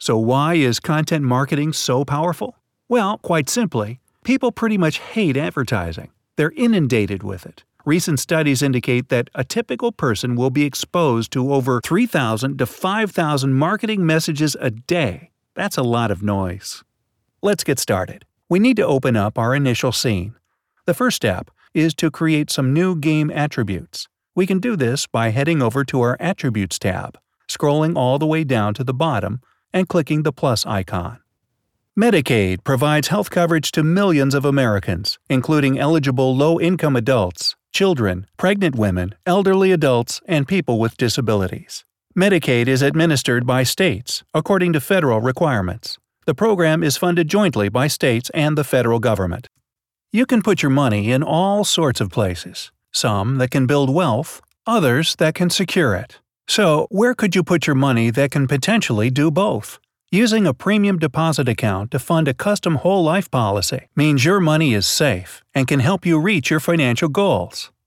So why is content marketing so powerful? Well, quite simply, people pretty much hate advertising. They're inundated with it. Recent studies indicate that a typical person will be exposed to over 3,000 to 5,000 marketing messages a day. That's a lot of noise. Let's get started. We need to open up our initial scene. The first step is to create some new game attributes. We can do this by heading over to our Attributes tab, scrolling all the way down to the bottom, and clicking the plus icon. Medicaid provides health coverage to millions of Americans, including eligible low-income adults, children, pregnant women, elderly adults, and people with disabilities. Medicaid is administered by states, according to federal requirements. The program is funded jointly by states and the federal government. You can put your money in all sorts of places, some that can build wealth, others that can secure it. So, where could you put your money that can potentially do both? Using a premium deposit account to fund a custom whole life policy means your money is safe and can help you reach your financial goals.